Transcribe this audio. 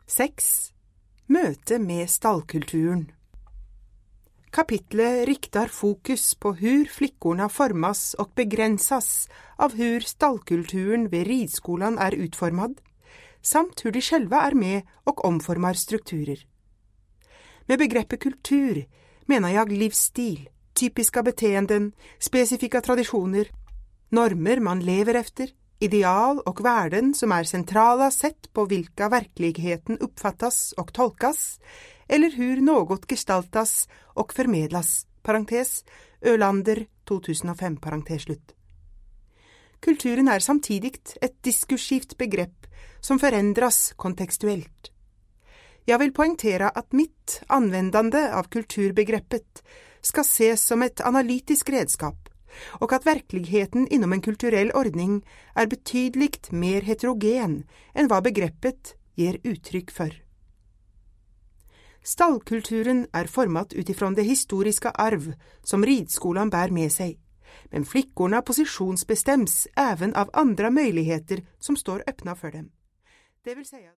6. Møte med stallkulturen. Kapitlet riktar fokus på hur flickorna formas och begränsas av hur stallkulturen ved ridskolan är utformad, samt hur de själva är med och omformar strukturer. Med begreppet kultur menar jag livsstil, typiska beteenden, specifika traditioner, normer man lever efter, ideal och värden som är centrala sätt på vilka verkligheten uppfattas och tolkas, eller hur något gestaltas och förmedlas, parentes, Ölander 2005, parentes slut. Kulturen är samtidigt ett diskursivt begrepp som förändras kontextuellt. Jag vill poängtera att mitt användande av kulturbegreppet ska ses som ett analytiskt redskap och att verkligheten inom en kulturell ordning är betydligt mer heterogen än vad begreppet ger uttryck för. Stallkulturen är format utifrån det historiska arv som ridskolan bär med sig, men flickorna positionsbestäms även av andra möjligheter som står öppna för dem. Det vill säga